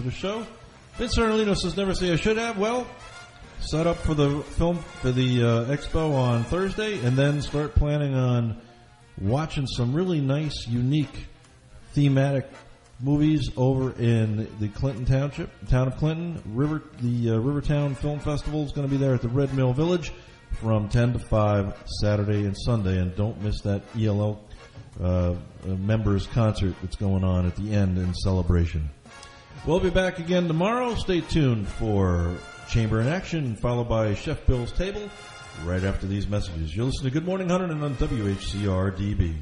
the show. Vince Arnolino says, never say I should have. Well, set up for the film, for the expo on Thursday, and then start planning on watching some really nice, unique, thematic movies over in the Clinton Township, town of Clinton. Rivertown Film Festival is going to be there at the Red Mill Village from 10 to 5 Saturday and Sunday, and don't miss that ELL members concert that's going on at the end in celebration. We'll be back again tomorrow. Stay tuned for Chamber in Action, followed by Chef Bill's Table right after these messages. You'll listen to Good Morning Huntington on WHCR-DB.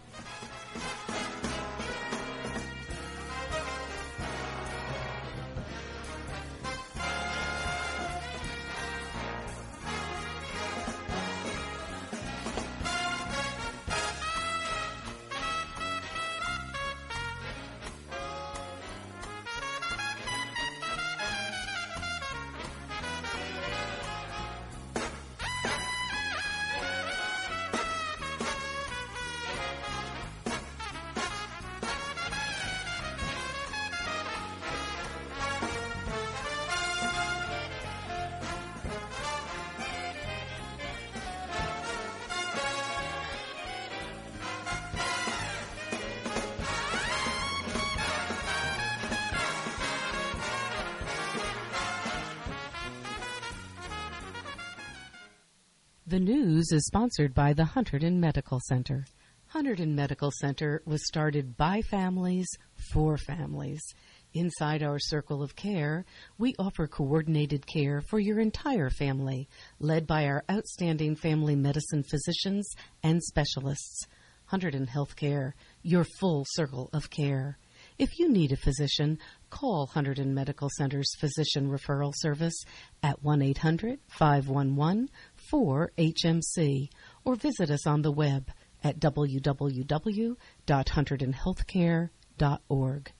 The news is sponsored by the Hunterdon Medical Center. Hunterdon Medical Center was started by families for families. Inside our circle of care, we offer coordinated care for your entire family, led by our outstanding family medicine physicians and specialists. Hunterdon Healthcare, your full circle of care. If you need a physician, call Hunterdon Medical Center's Physician Referral Service at 1-800-511-4HMC or visit us on the web at www.hunterdonhealthcare.org.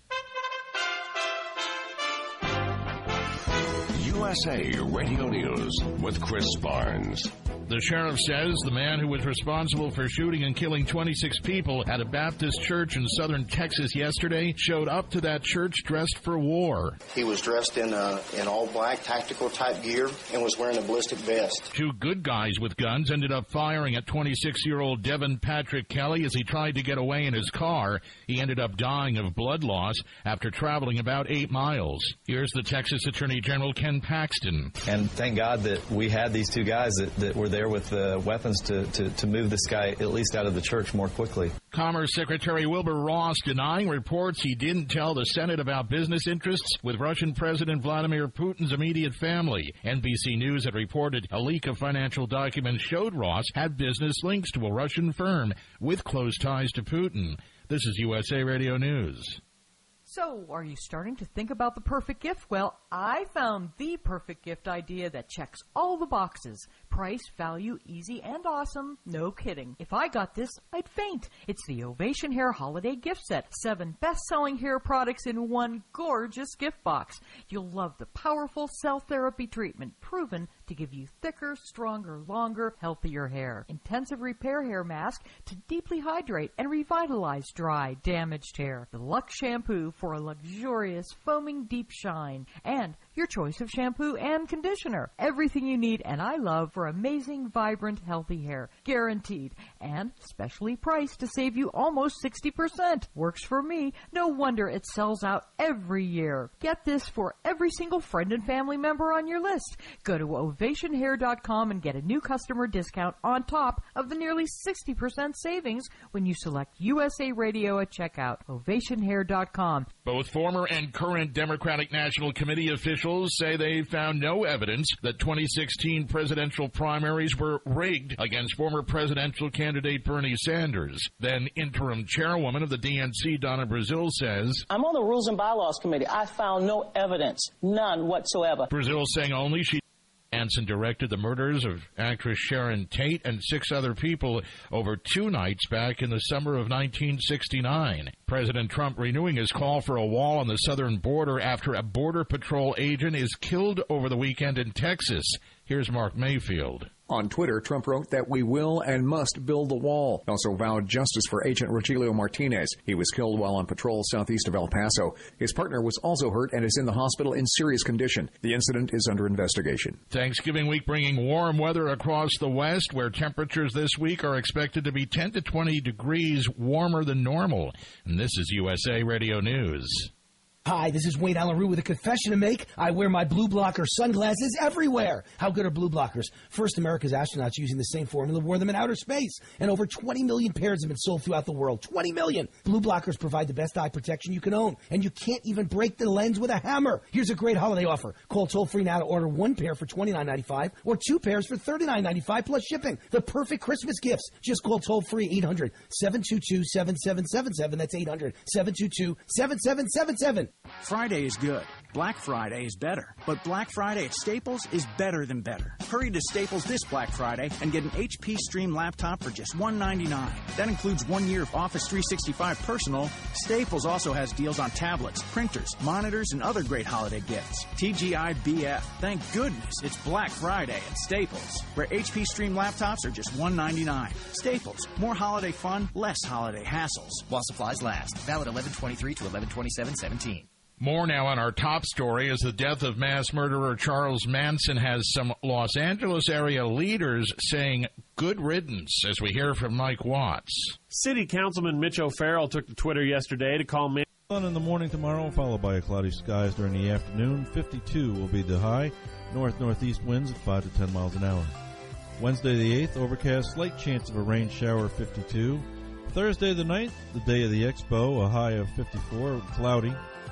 USA Radio News with Chris Barnes. The sheriff says the man who was responsible for shooting and killing 26 people at a Baptist church in southern Texas yesterday showed up to that church dressed for war. He was dressed in all black tactical type gear and was wearing a ballistic vest. Two good guys with guns ended up firing at 26-year-old Devin Patrick Kelly as he tried to get away in his car. He ended up dying of blood loss after traveling about 8 miles. Here's the Texas Attorney General Ken Paxton. And thank God that we had these two guys that were there with the weapons to move this guy at least out of the church more quickly. Commerce Secretary Wilbur Ross denying reports he didn't tell the Senate about business interests with Russian President Vladimir Putin's immediate family. NBC News had reported a leak of financial documents showed Ross had business links to a Russian firm with close ties to Putin. This is USA Radio News. So, are you starting to think about the perfect gift? Well, I found the perfect gift idea that checks all the boxes. Price, value, easy, and awesome. No kidding. If I got this, I'd faint. It's the Ovation Hair Holiday Gift Set. 7 best-selling hair products in one gorgeous gift box. You'll love the powerful cell therapy treatment proven to give you thicker, stronger, longer, healthier hair. Intensive repair hair mask to deeply hydrate and revitalize dry, damaged hair. The Luxe shampoo for a luxurious, foaming deep shine. And your choice of shampoo and conditioner. Everything you need and I love for amazing, vibrant, healthy hair. Guaranteed. And specially priced to save you almost 60%. Works for me. No wonder it sells out every year. Get this for every single friend and family member on your list. Go to ovationhair.com and get a new customer discount on top of the nearly 60% savings when you select USA Radio at checkout. Ovationhair.com. Both former and current Democratic National Committee officials say they found no evidence that 2016 presidential primaries were rigged against former presidential candidate Bernie Sanders. Then interim chairwoman of the DNC, Donna Brazile, says, I'm on the Rules and Bylaws Committee. I found no evidence, none whatsoever. Brazile saying only she Manson directed the murders of actress Sharon Tate and 6 other people over 2 nights back in the summer of 1969. President Trump renewing his call for a wall on the southern border after a Border Patrol agent is killed over the weekend in Texas. Here's Mark Mayfield. On Twitter, Trump wrote that we will and must build the wall. Also vowed justice for Agent Rogelio Martinez. He was killed while on patrol southeast of El Paso. His partner was also hurt and is in the hospital in serious condition. The incident is under investigation. Thanksgiving week bringing warm weather across the West, where temperatures this week are expected to be 10 to 20 degrees warmer than normal. And this is USA Radio News. Hi, this is Wayne Allen Root with a confession to make. I wear my blue blocker sunglasses everywhere. How good are blue blockers? First, America's astronauts using the same formula wore them in outer space. And over 20 million pairs have been sold throughout the world. 20 million! Blue blockers provide the best eye protection you can own. And you can't even break the lens with a hammer. Here's a great holiday offer. Call toll-free now to order one pair for $29.95 or two pairs for $39.95 plus shipping. The perfect Christmas gifts. Just call toll-free 800-722-7777. That's 800-722-7777. Friday is good. Black Friday is better. But Black Friday at Staples is better than better. Hurry to Staples this Black Friday and get an HP Stream laptop for just $199. That includes 1 year of Office 365 Personal. Staples also has deals on tablets, printers, monitors, and other great holiday gifts. TGIBF. Thank goodness it's Black Friday at Staples, where HP Stream laptops are just $199. Staples. More holiday fun, less holiday hassles. While supplies last. Valid 11/23 to 11/27/17. More now on our top story as the death of mass murderer Charles Manson has some Los Angeles area leaders saying good riddance, as we hear from Mike Watts. City Councilman Mitch O'Farrell took to Twitter yesterday to call Manson. Sun in the morning tomorrow, followed by cloudy skies during the afternoon. 52 will be the high. North-northeast winds at 5 to 10 miles an hour. Wednesday the 8th, overcast, slight chance of a rain shower, 52. Thursday the 9th, the day of the expo, a high of 54, cloudy.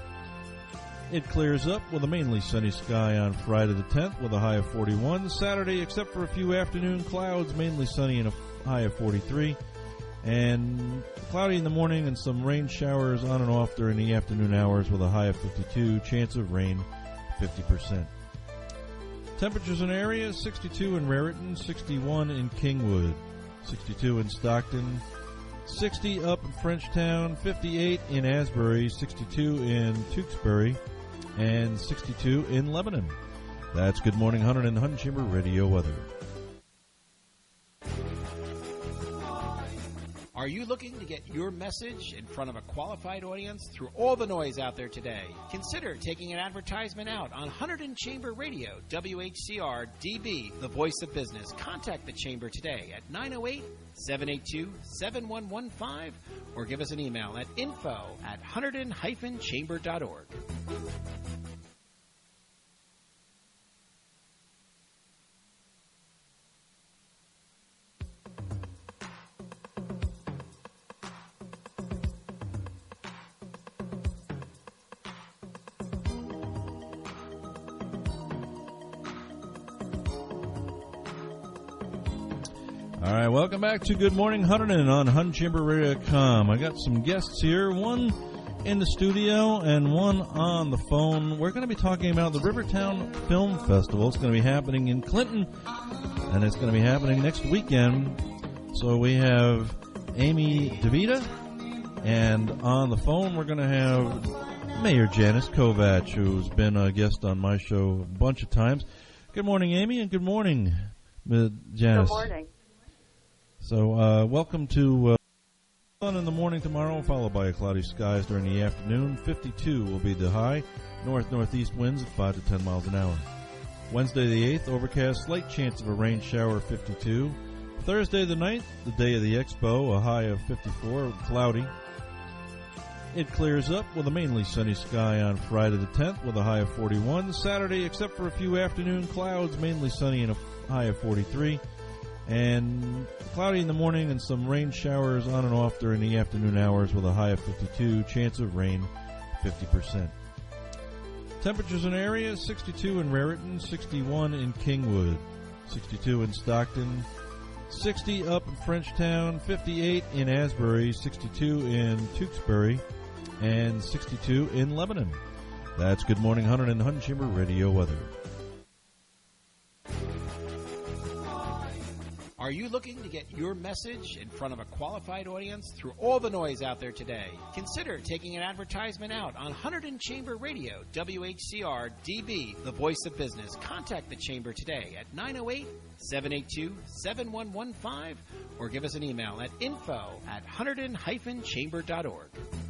It clears up with a mainly sunny sky on Friday the 10th with a high of 41. Saturday, except for a few afternoon clouds, mainly sunny and a high of 43. And cloudy in the morning and some rain showers on and off during the afternoon hours with a high of 52. Chance of rain, 50%. Temperatures in areas, 62 in Raritan, 61 in Kingwood, 62 in Stockton, 60 up in Frenchtown, 58 in Asbury, 62 in Tewksbury, and 62 in Lebanon. That's Good Morning Hunter and Hunt Chamber Radio weather. Are you looking to get your message in front of a qualified audience through all the noise out there today? Consider taking an advertisement out on Hunterdon Chamber Radio, WHCR DB, the voice of business. Contact the Chamber today at 908-782-7115 or give us an email at info@hunterdon-chamber.org. All right, welcome back to Good Morning Hunterdon on HuntChamberRadio.com. I got some guests here, one in the studio and one on the phone. We're going to be talking about the Rivertown Film Festival. It's going to be happening in Clinton, and it's going to be happening next weekend. So we have Amy DeVita, and on the phone we're going to have Mayor Janice Kovach, who's been a guest on my show a bunch of times. Good morning, Amy, and good morning, Janice. Good morning. So, welcome to sun in the morning tomorrow, followed by cloudy skies during the afternoon. 52 will be the high. North-northeast winds at 5 to 10 miles an hour. Wednesday the 8th, overcast, slight chance of a rain shower, 52. Thursday the 9th, the day of the expo, a high of 54, cloudy. It clears up with a mainly sunny sky on Friday the 10th with a high of 41. Saturday, except for a few afternoon clouds, mainly sunny and a high of 43. And cloudy in the morning and some rain showers on and off during the afternoon hours with a high of 52. Chance of rain, 50%. Temperatures in areas, 62 in Raritan, 61 in Kingwood, 62 in Stockton, 60 up in Frenchtown, 58 in Asbury, 62 in Tewksbury, and 62 in Lebanon. That's Good Morning Hunter and Hunt Chamber Radio weather. Are you looking to get your message in front of a qualified audience through all the noise out there today? Consider taking an advertisement out on Hunterdon Chamber Radio, WHCR DB, the voice of business. Contact the Chamber today at 908-782-7115 or give us an email at info@hunterdon-chamber.org.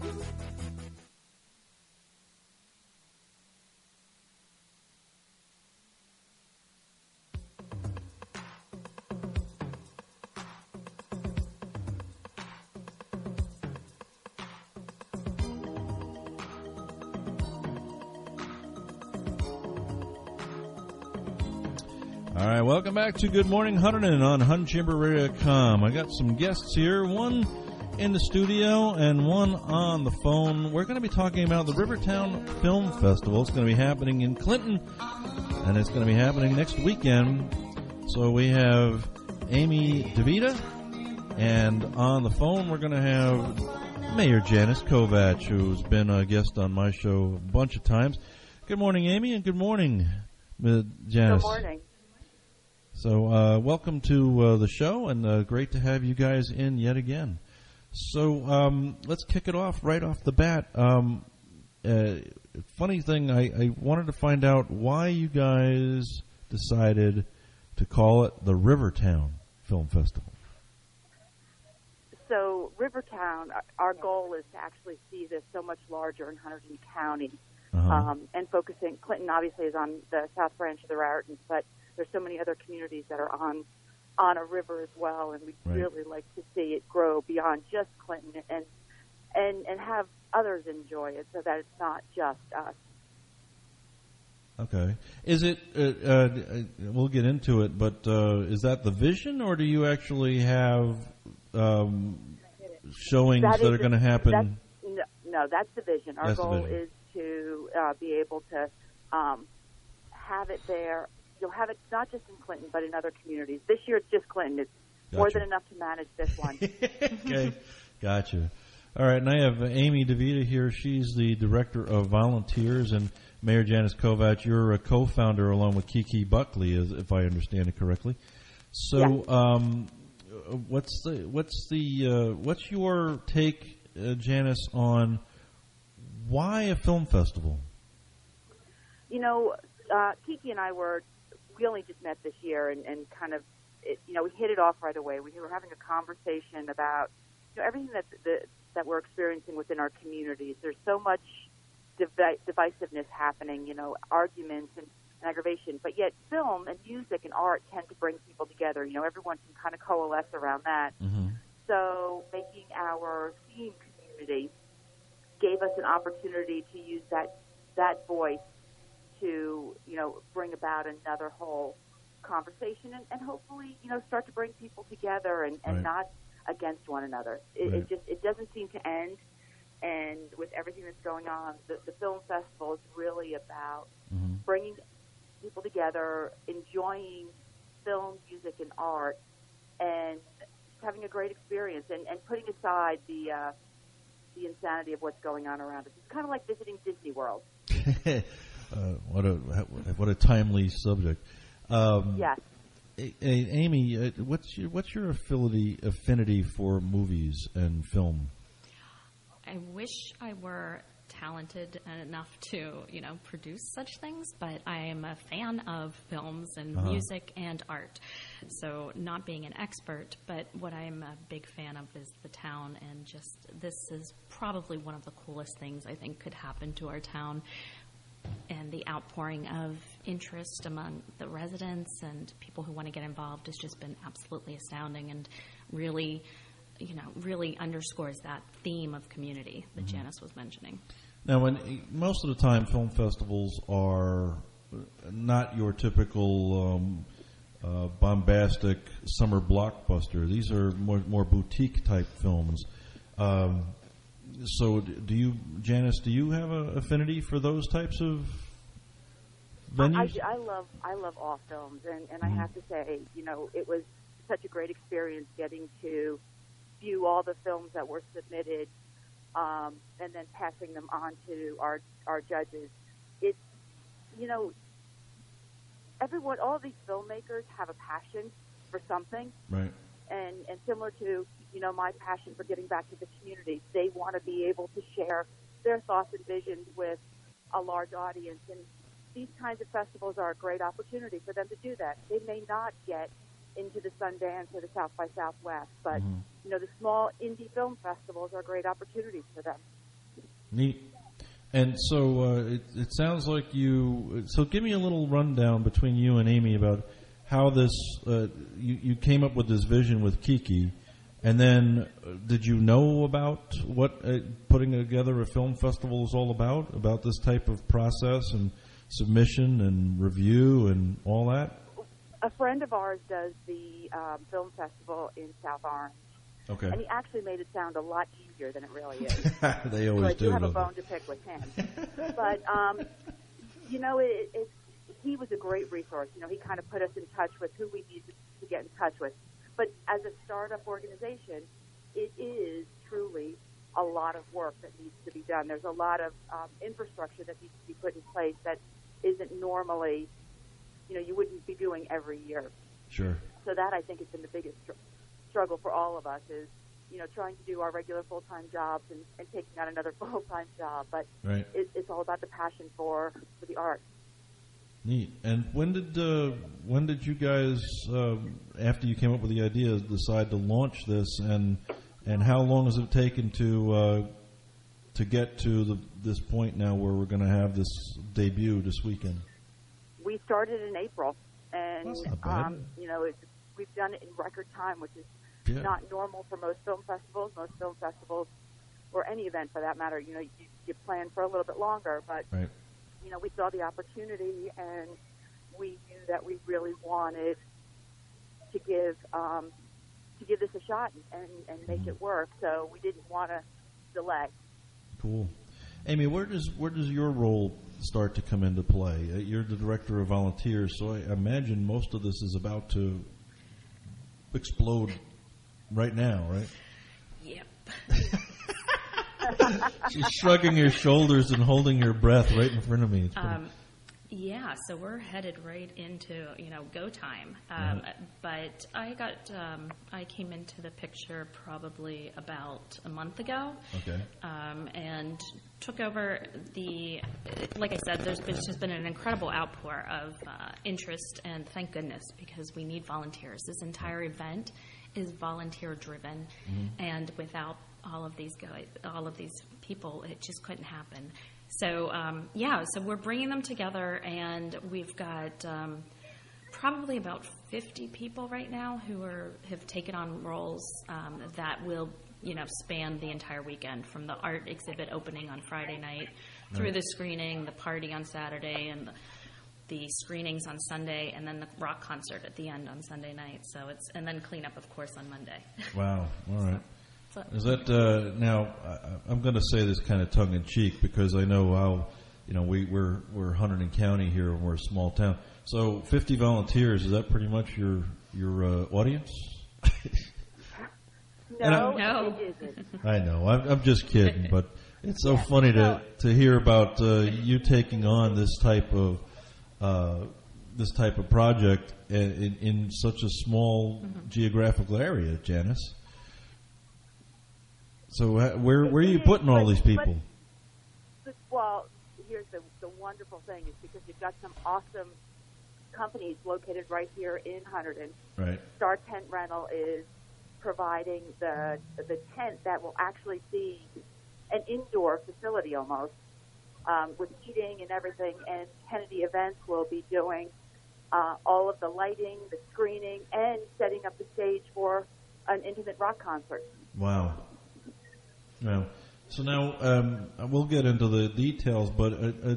All right, welcome back to Good Morning Hunterdon on HuntChamberRadio.com. I got some guests here, one in the studio and one on the phone. We're going to be talking about the Rivertown Film Festival. It's going to be happening in Clinton, and it's going to be happening next weekend. So we have Amy DeVita, and on the phone we're going to have Mayor Janice Kovach, who's been a guest on my show a bunch of times. Good morning, Amy, and good morning, Janice. Good morning. So welcome to the show, and great to have you guys in yet again. So let's kick it off right off the bat. Funny thing, I wanted to find out why you guys decided to call it the Rivertown Film Festival. So Rivertown, our goal is to actually see this so much larger in Hunterdon County, and focusing. Clinton obviously is on the south branch of the Raritan, but there's so many other communities that are on a river as well, and we'd really like to see it grow beyond just Clinton and have others enjoy it, so that it's not just us. Okay. Is it? We'll get into it, but is that the vision, or do you actually have showings that are going to happen? No, that's the vision. Our goal is to be able to have it there. You'll have it not just in Clinton, but in other communities. This year it's just Clinton. It's more than enough to manage this one. Okay, gotcha. All right, and I have Amy DeVita here. She's the Director of Volunteers, and Mayor Janice Kovach, you're a co-founder along with Kiki Buckley, if I understand it correctly. So, what's your take, Janice, on why a film festival? You know, Kiki and I we only just met this year, and kind of, we hit it off right away. We were having a conversation about everything that we're experiencing within our communities. There's so much divisiveness happening, arguments and aggravation, but yet film and music and art tend to bring people together. Everyone can kind of coalesce around that. Mm-hmm. So making our theme community gave us an opportunity to use that voice to, bring about another whole conversation and hopefully, start to bring people together and not against one another. It doesn't seem to end. And with everything that's going on, the film festival is really about bringing people together, enjoying film, music, and art, and having a great experience, and putting aside the insanity of what's going on around us. It's kind of like visiting Disney World. What a timely subject. Yes. Amy, what's your affinity for movies and film? I wish I were talented enough to, produce such things, but I am a fan of films and music and art. So not being an expert, but what I'm a big fan of is the town, and just this is probably one of the coolest things I think could happen to our town. And the outpouring of interest among the residents and people who want to get involved has just been absolutely astounding, and really underscores that theme of community that Janice was mentioning. Now, most of the time, film festivals are not your typical bombastic summer blockbuster. These are more boutique-type films. So, Janice, do you have an affinity for those types of venues? I love all films, and I have to say, it was such a great experience getting to view all the films that were submitted, and then passing them on to our judges. It's, all these filmmakers have a passion for something. Right. And similar to, my passion for giving back to the community, they want to be able to share their thoughts and visions with a large audience. And these kinds of festivals are a great opportunity for them to do that. They may not get into the Sundance or the South by Southwest, but, the small indie film festivals are great opportunities for them. Neat. And so it sounds like so give me a little rundown between you and Amy about how this, you came up with this vision with Kiki, and then did you know about what putting together a film festival is all about this type of process and submission and review and all that? A friend of ours does the film festival in South Orange. Okay. And he actually made it sound a lot easier than it really is. They always do. So I do have a bone to pick with him. But, he was a great resource. He kind of put us in touch with who we needed to get in touch with. But as a startup organization, it is truly a lot of work that needs to be done. There's a lot of infrastructure that needs to be put in place that isn't normally, you wouldn't be doing every year. Sure. So that, I think, has been the biggest struggle for all of us is, trying to do our regular full-time jobs and taking on another full-time job. But right. It's all about the passion for the art. Neat. And when did you guys, after you came up with the idea, decide to launch this, and how long has it taken to get to this point now where we're going to have this debut this weekend? We started in April, and that's not bad. We've done it in record time, which is not normal for most film festivals. Most film festivals, or any event for that matter, you plan for a little bit longer, but. Right. We saw the opportunity, and we knew that we really wanted to give this a shot and make it work. So we didn't want to delay. Cool, Amy. Where does your role start to come into play? You're the director of volunteers, so I imagine most of this is about to explode right now, right? Yep. She's shrugging her shoulders and holding her breath right in front of me. Yeah, so we're headed right into go time. But I came into the picture probably about a month ago. Okay. And took over like I said, there's just been an incredible outpour of interest, and thank goodness, because we need volunteers. This entire event is volunteer driven, and without all of these people, it just couldn't happen. So so we're bringing them together, and we've got probably about 50 people right now who have taken on roles that will span the entire weekend, from the art exhibit opening on Friday night through the screening, the party on Saturday, and the screenings on Sunday, and then the rock concert at the end on Sunday night. So and then cleanup, of course, on Monday. Wow! All right. Is that now? I'm going to say this kind of tongue in cheek because I know how we're Hunterdon County here, and we're a small town. So 50 volunteers, is that pretty much your audience? No, it isn't. I know. I'm just kidding, but it's so funny to hear about you taking on this type of project in such a small geographical area, Janice. So where are you putting all these people? Well, here's the wonderful thing is because you've got some awesome companies located right here in Hunterdon. Right. Star Tent Rental is providing the tent that will actually be an indoor facility almost, with heating and everything. And Kennedy Events will be doing all of the lighting, the screening, and setting up the stage for an intimate rock concert. Wow. Well, so now we'll get into the details, but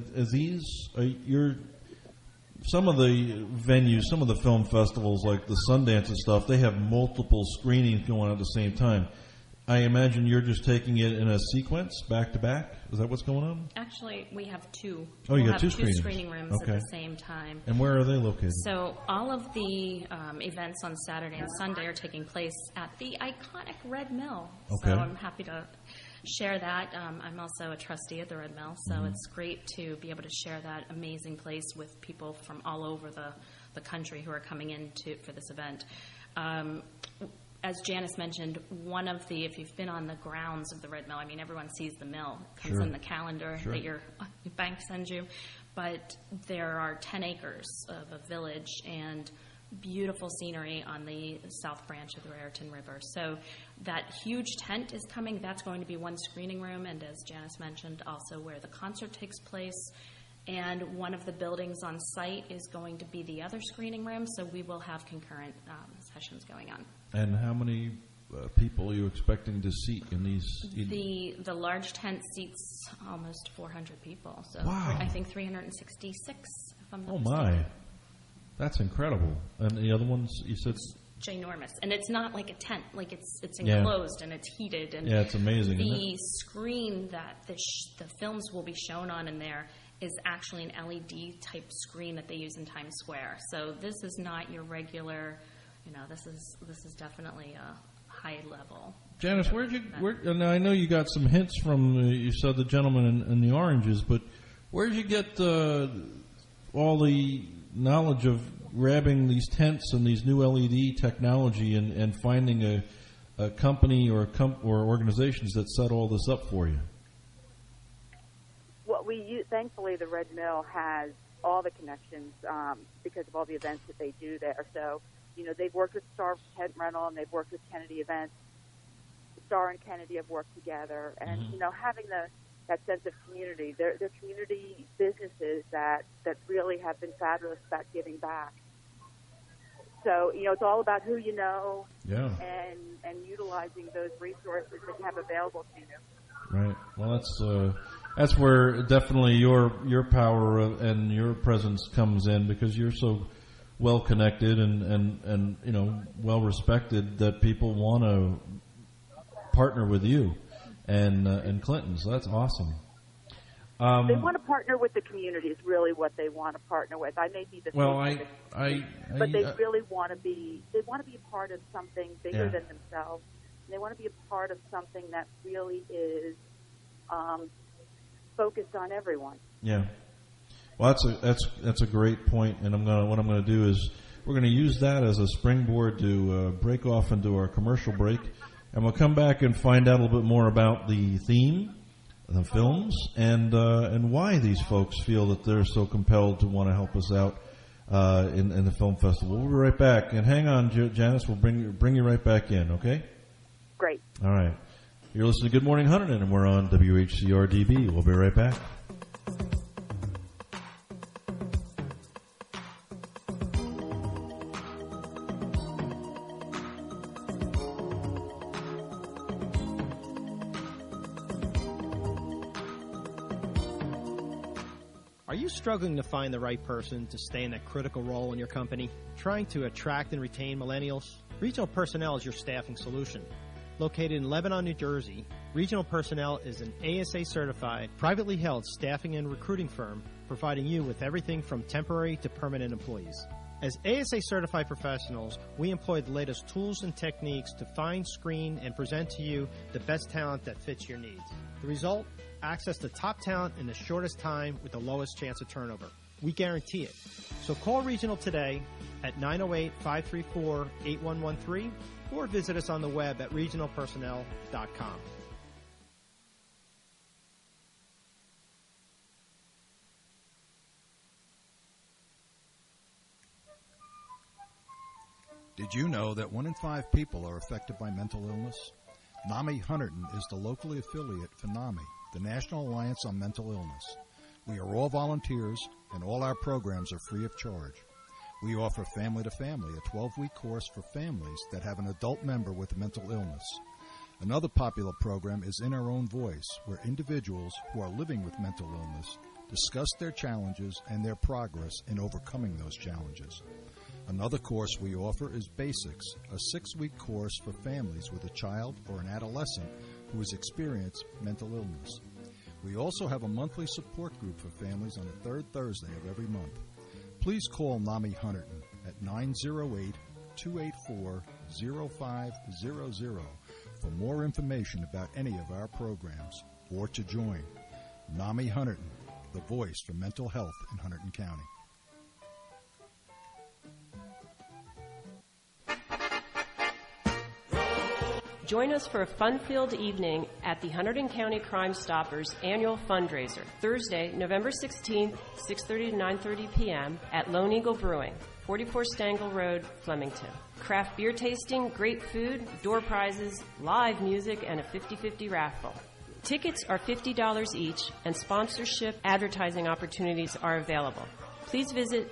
some of the venues, some of the film festivals like the Sundance and stuff, they have multiple screenings going on at the same time. I imagine you're just taking it in a sequence, back to back? Is that what's going on? Actually, we have two. Oh, you have two screenings. Screening rooms at the same time. And where are they located? So all of the events on Saturday and Sunday are taking place at the iconic Red Mill. Okay. So I'm happy to share that. I'm also a trustee at the Red Mill, so it's great to be able to share that amazing place with people from all over the country who are coming in for this event. As Janice mentioned, if you've been on the grounds of the Red Mill, I mean, everyone sees the mill. It comes Sure. in the calendar that your bank sends you. But there are 10 acres of a village and beautiful scenery on the south branch of the Raritan River. So that huge tent is coming. That's going to be one screening room, and as Janice mentioned, also where the concert takes place. And one of the buildings on site is going to be the other screening room, so we will have concurrent sessions going on. And how many people are you expecting to seat in these? The large tent seats almost 400 people. So wow. I think 366, if I'm not Oh, mistaken. my. That's incredible. And the other ones, you said? It's ginormous. And it's not like a tent. Like it's enclosed and it's heated. And yeah, it's amazing. The screen that the films will be shown on in there is actually an LED type screen that they use in Times Square. So this is not your regular, this is definitely a high level. Janice, and I know you got some hints from, you said the gentleman in the oranges, but where'd you get all the knowledge of grabbing these tents and these new LED technology and finding a company or organizations that set all this up for you? Well, thankfully, the Red Mill has all the connections because of all the events that they do there. So, they've worked with Star Tent Rental and they've worked with Kennedy Events. Star and Kennedy have worked together, and having that sense of community. They're community businesses that really have been fabulous about giving back. So, it's all about who you know, and utilizing those resources that you have available to you. Right. Well, that's where definitely your power and your presence comes in, because you're so well connected and well respected that people want to partner with you and Clinton. So that's awesome. They want to partner with the community is really what they want to partner with. I may be the but they really want to be. They want to be a part of something bigger than themselves. And they want to be a part of something that really is focused on everyone. Yeah. Well, that's a great point, and what I'm going to do is we're going to use that as a springboard to break off into our commercial break, and we'll come back and find out a little bit more about the theme, the films, and why these folks feel that they're so compelled to want to help us out in the film festival. We'll be right back, and hang on, Janice. We'll bring you right back in. Okay? Great. All right. You're listening to Good Morning Hunterdon, and we're on WHCR-DB. We'll be right back. Are you struggling to find the right person to stay in that critical role in your company? Trying to attract and retain millennials? Regional Personnel is your staffing solution. Located in Lebanon, New Jersey, Regional Personnel is an ASA-certified, privately held staffing and recruiting firm providing you with everything from temporary to permanent employees. As ASA-certified professionals, we employ the latest tools and techniques to find, screen, and present to you the best talent that fits your needs. The result? Access to top talent in the shortest time with the lowest chance of turnover. We guarantee it. So call Regional today at 908-534-8113 or visit us on the web at regionalpersonnel.com. Did you know that 1 in 5 people are affected by mental illness? NAMI Hunterdon is the locally affiliate for NAMI, the National Alliance on Mental Illness. We are all volunteers, and all our programs are free of charge. We offer Family to Family, a 12-week course for families that have an adult member with mental illness. Another popular program is In Our Own Voice, where individuals who are living with mental illness discuss their challenges and their progress in overcoming those challenges. Another course we offer is Basics, a 6-week course for families with a child or an adolescent who has experienced mental illness. We also have a monthly support group for families on the third Thursday of every month. Please call NAMI Hunterdon at 908-284-0500 for more information about any of our programs or to join. NAMI Hunterdon, the voice for mental health in Hunterdon County. Join us for a fun-filled evening at the Hunterdon County Crime Stoppers annual fundraiser, Thursday, November 16th, 6:30 to 9:30 p.m. at Lone Eagle Brewing, 44 Stangle Road, Flemington. Craft beer tasting, great food, door prizes, live music, and a 50-50 raffle. Tickets are $50 each, and sponsorship advertising opportunities are available. Please visit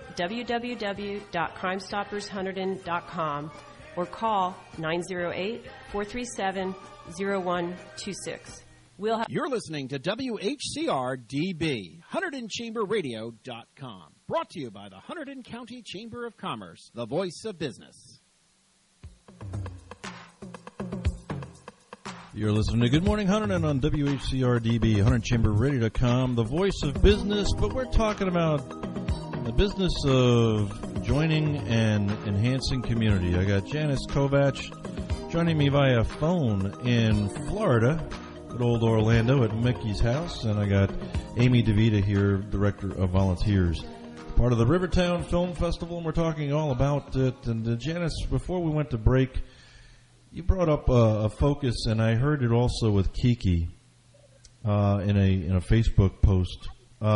www.crimestoppershunterdon.com or call 908-437-0126. You're listening to WHCR-DB, HunterdonChamberRadio.com. Brought to you by the Hunterdon County Chamber of Commerce, the voice of business. You're listening to Good Morning Hunterdon on WHCR-DB, HunterdonChamberRadio.com, the voice of business, but we're talking about the business of joining and enhancing community. I got Janice Kovach joining me via phone in Florida, at old Orlando at Mickey's house, and I got Amy DeVita here, Director of Volunteers, part of the Rivertown Film Festival, and we're talking all about it. And Janice, before we went to break, you brought up a focus, and I heard it also with Kiki in a Facebook post.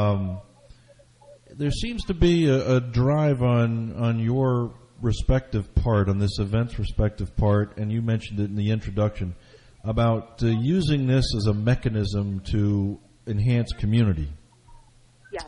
There seems to be a drive on your respective part, on this event's respective part, and you mentioned it in the introduction, about using this as a mechanism to enhance community. Yes.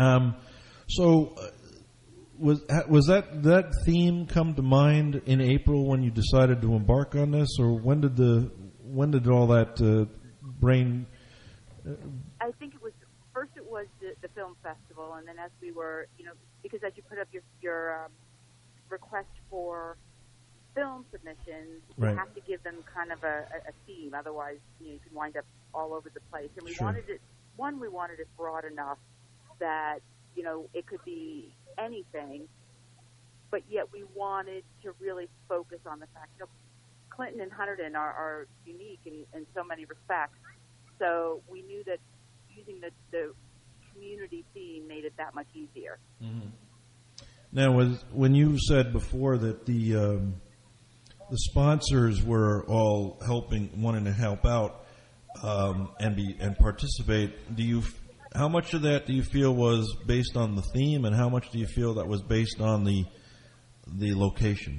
Was that theme come to mind in April when you decided to embark on this, or when did all that brain? I think it was first. It was the film festival, and then as we were, because as you put up your request for film submissions, right, you have to give them kind of a theme. Otherwise, you can wind up all over the place. And we Sure. wanted it. One, we wanted it broad enough that it could be anything, but yet we wanted to really focus on the fact Clinton and Hunterdon are unique in so many respects. So we knew that using the community theme made it that much easier. Mm-hmm. Now, when you said before that the sponsors were all wanting to help out and participate, how much of that do you feel was based on the theme, and how much do you feel that was based on the location?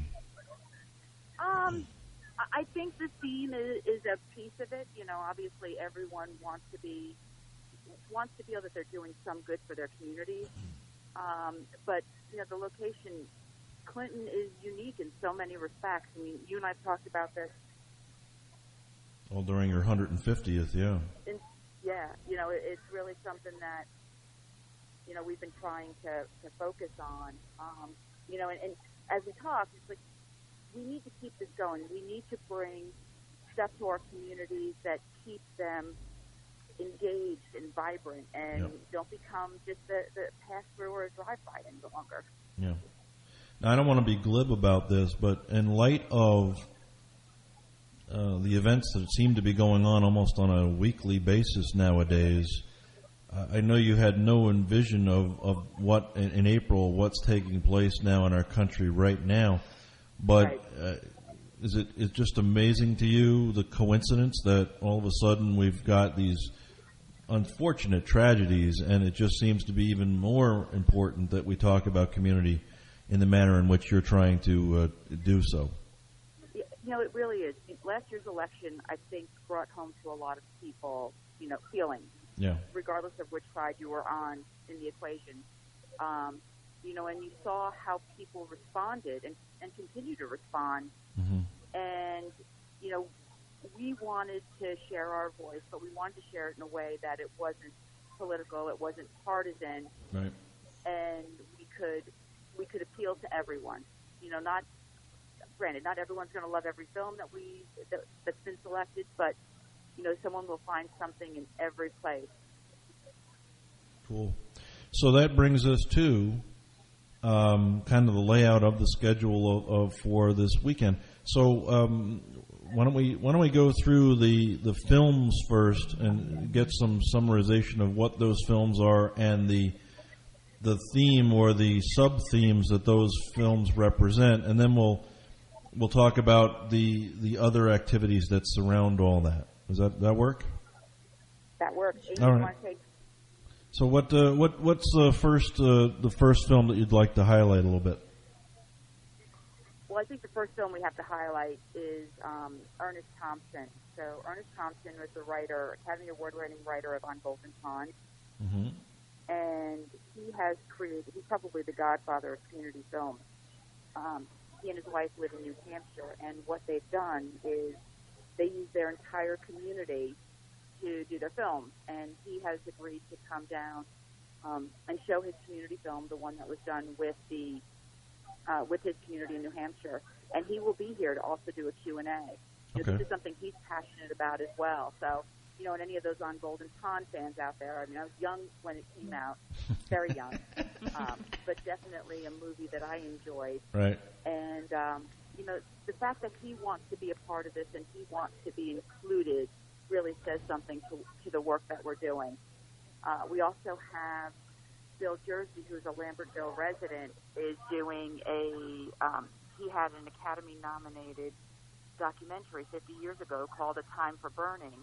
I think the theme is a piece of it. Obviously everyone wants to feel that they're doing some good for their community. But the location, Clinton is unique in so many respects. I mean, you and I have talked about this. Well, during your 150th, yeah. It's really something that we've been trying to focus on. And as we talk, it's like we need to keep this going. We need to bring stuff to our communities that keep them engaged and vibrant, and don't become just the pass-through or a drive-by any longer. Yeah. Now, I don't want to be glib about this, but in light of the events that seem to be going on almost on a weekly basis nowadays, I know you had no envision of what, in April, what's taking place now in our country right now, but is it just amazing to you, the coincidence that all of a sudden we've got these unfortunate tragedies, and it just seems to be even more important that we talk about community in the manner in which you're trying to do so? It really is. Last year's election, I think, brought home to a lot of people, feelings, regardless of which side you were on in the equation. And you saw how people responded and continue to respond. Mm-hmm. And, we wanted to share our voice, but we wanted to share it in a way that it wasn't political, it wasn't partisan, right, and we could appeal to everyone. Not everyone's going to love every film that's been selected, but someone will find something in every place. Cool. So that brings us to kind of the layout of the schedule for this weekend. So why don't we go through the films first and get some summarization of what those films are and the theme or the sub themes that those films represent, and then we'll we'll talk about the other activities that surround all that. Does that work? That works. All right. So what's the first film that you'd like to highlight a little bit? Well, I think the first film we have to highlight is Ernest Thompson. So Ernest Thompson was the writer, Academy Award-winning writer of On Golden Pond. Mm-hmm. And he's probably the godfather of community film. He and his wife live in New Hampshire, and what they've done is they use their entire community to do their films. And he has agreed to come down and show his community film, the one that was done with his community in New Hampshire. And he will be here to also do a Q&A. Okay. This is something he's passionate about as well. So, and any of those On Golden Pond fans out there, I mean, I was young when it came out, very young, but definitely a movie that I enjoyed. Right. And, the fact that he wants to be a part of this and he wants to be included really says something to the work that we're doing. We also have Bill Jersey, who's a Lambertville resident, is doing he had an Academy-nominated documentary 50 years ago called A Time for Burning,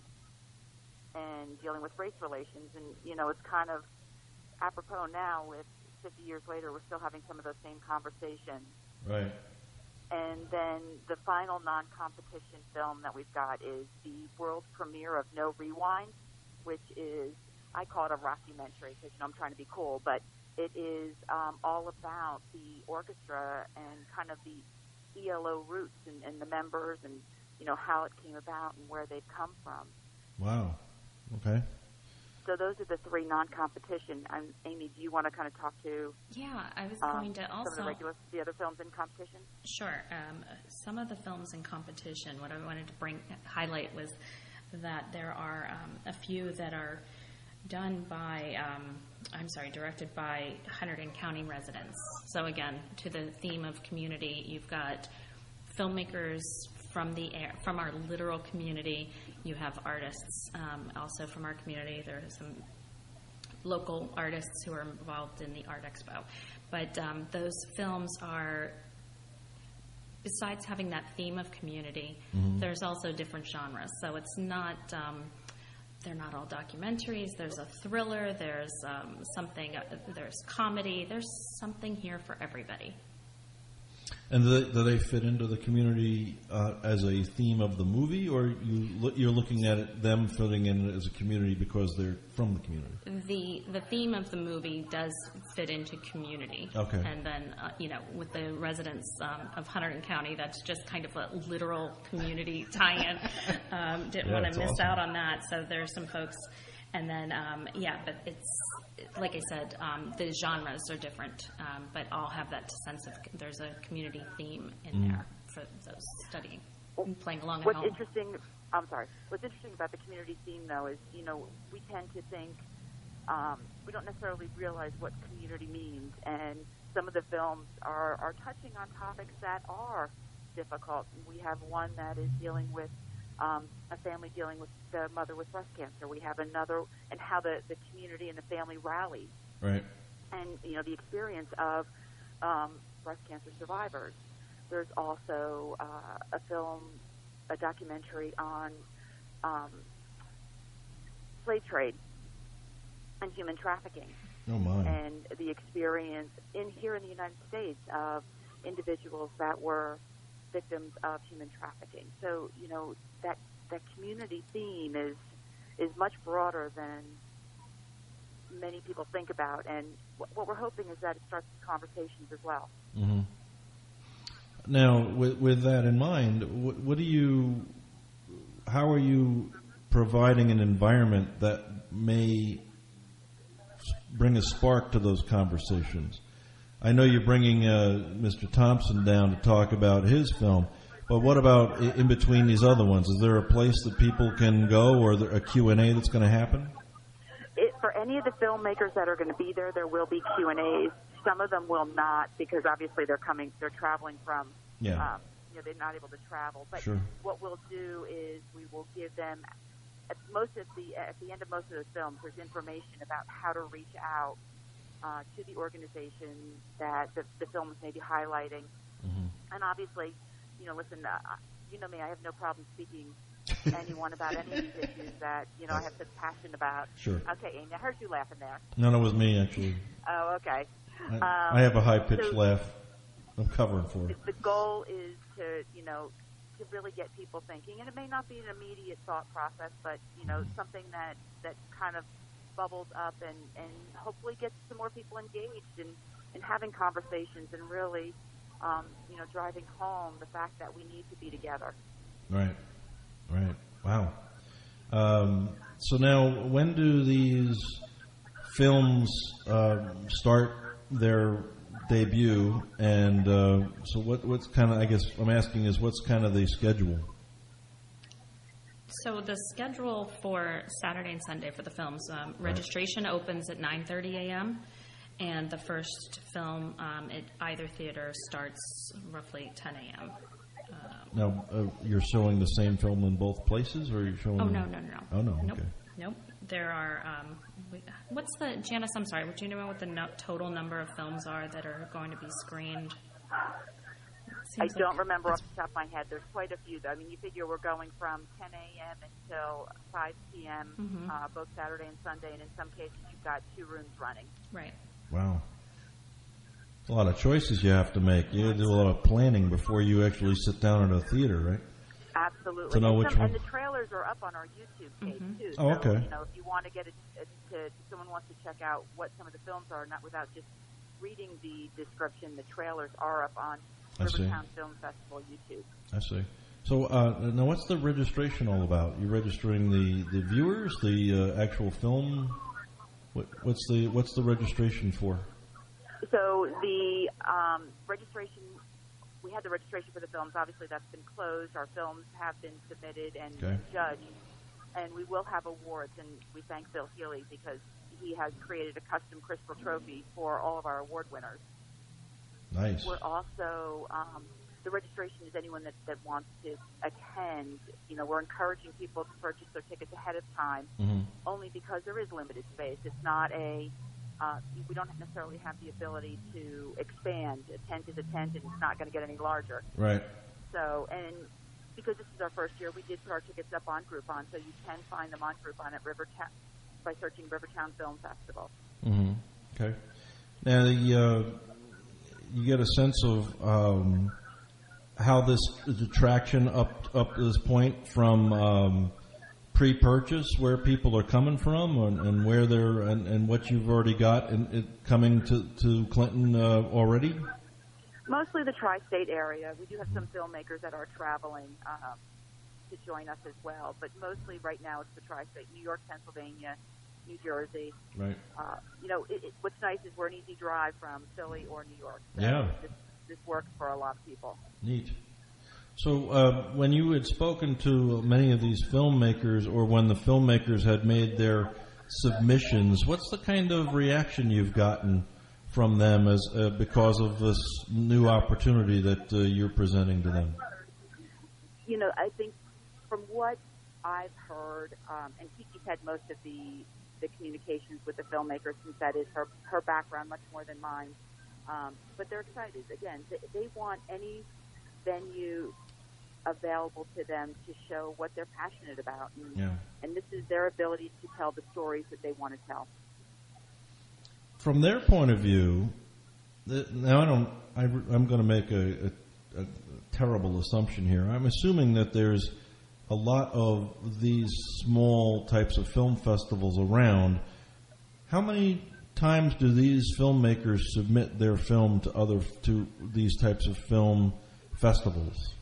and dealing with race relations. And, it's kind of apropos now with 50 years later, we're still having some of those same conversations. Right. And then the final non-competition film that we've got is the world premiere of No Rewind, which is, I call it a rockumentary because I'm trying to be cool, but it is all about the orchestra and kind of the ELO roots and the members and, how it came about and where they've come from. Wow. Okay. So those are the three non-competition. Amy, do you want to kind of talk to? Yeah, I was going to also some of the other films in competition. Sure. Some of the films in competition. What I wanted to highlight was that there are a few that are done by, directed by Hunterdon County residents. So again, to the theme of community, you've got filmmakers from our literal community. You have artists also from our community. There are some local artists who are involved in the Art Expo. But those films are, besides having that theme of community, there's also different genres. So it's not, they're not all documentaries. There's a thriller. There's there's comedy. There's something here for everybody. And do they fit into the community as a theme of the movie, or you're looking at them fitting in as a community because they're from the community? The theme of the movie does fit into community. Okay. And then, with the residents of Hunterdon County, that's just kind of a literal community tie-in. Didn't want to miss out on that. So there's some folks. And then, but it's, like I said, the genres are different, but all have that sense of there's a community theme in there for those studying and playing along at home. What's interesting about the community theme, though, is, we tend to think, we don't necessarily realize what community means, and some of the films are touching on topics that are difficult. We have one that is dealing with a family dealing with the mother with breast cancer. We have another, and how the community and the family rallies. Right. And, the experience of breast cancer survivors. There's also a documentary on slave trade and human trafficking. Oh, my. And the experience here in the United States of individuals that were victims of human trafficking. So, that community theme is much broader than many people think about. And what we're hoping is that it starts conversations as well. Mm-hmm. Now, with that in mind, how are you providing an environment that may bring a spark to those conversations? I know you're bringing Mr. Thompson down to talk about his film, but what about in between these other ones? Is there a place that people can go, or a Q&A that's going to happen? For any of the filmmakers that are going to be there, there will be Q&As. Some of them will not, because obviously they're traveling from, they're not able to travel. But sure. What we'll do is we will give them, at the end of most of those films, there's information about how to reach out to the organization that the film is maybe highlighting. Mm-hmm. And obviously, listen, you know me, I have no problem speaking to anyone about any of these issues that, I have such passion about. Sure. Okay, Amy, I heard you laughing there. No, it was me, actually. Oh, okay. I have a high-pitched laugh. I'm covering for it. The goal is to, to really get people thinking, and it may not be an immediate thought process, but, something that kind of bubbles up and hopefully gets some more people engaged in having conversations and really, driving home the fact that we need to be together. Right. Wow. So now, when do these films start their debut? And so what's kind of, I guess I'm asking is, what's kind of the schedule? So the schedule for Saturday and Sunday for the films, registration opens at 9:30 a.m., and the first film at either theater starts roughly 10 a.m. Now, you're showing the same film in both places, or are you showing... Oh, no. Oh, no, Nope. okay. Nope. There are... what's the... Janice, I'm sorry, would you know what the total number of films are that are going to be screened? I don't remember off the top of my head. There's quite a few. I mean, you figure we're going from 10 a.m. until 5 p.m., both Saturday and Sunday, and in some cases you've got 2 rooms running. Right. Wow. A lot of choices you have to make. You do a lot of planning before you actually sit down at a theater, right? Absolutely. To know which one. And the trailers are up on our YouTube page, too. Oh, so, okay. If you want to get someone wants to check out what some of the films are, not without just reading the description, the trailers are up on Rivertown Film Festival YouTube. I see. So now, what's the registration all about? You're registering the viewers, the actual film. What's the registration for? So the registration, we had the registration for the films. Obviously, that's been closed. Our films have been submitted and judged, and we will have awards. And we thank Bill Healy because he has created a custom crystal trophy for all of our award winners. Nice. We're also, the registration is anyone that wants to attend. We're encouraging people to purchase their tickets ahead of time, only because there is limited space. It's not we don't necessarily have the ability to expand. A tent is a tent, and it's not going to get any larger. Right. So, and because this is our first year, we did put our tickets up on Groupon, so you can find them on Groupon at Rivertown by searching Rivertown Film Festival. Okay. Now, you get a sense of how this is traction up to this point from pre-purchase, where people are coming from, and where they're and what you've already got coming to Clinton already. Mostly the tri-state area. We do have some filmmakers that are traveling to join us as well, but mostly right now it's the tri-state: New York, Pennsylvania, New Jersey. Right. What's nice is we're an easy drive from Philly or New York. So yeah. This works for a lot of people. Neat. So when you had spoken to many of these filmmakers, or when the filmmakers had made their submissions, what's the kind of reaction you've gotten from them as because of this new opportunity that you're presenting to them? I think from what I've heard, and Kiki's had most of the communications with the filmmakers, since that is her background much more than mine. But they're excited. Again, they want any venue available to them to show what they're passionate about. And this is their ability to tell the stories that they want to tell. From their point of view, now I'm going to make a terrible assumption here. I'm assuming that there's a lot of these small types of film festivals around. How many times do these filmmakers submit their film to these types of film festivals?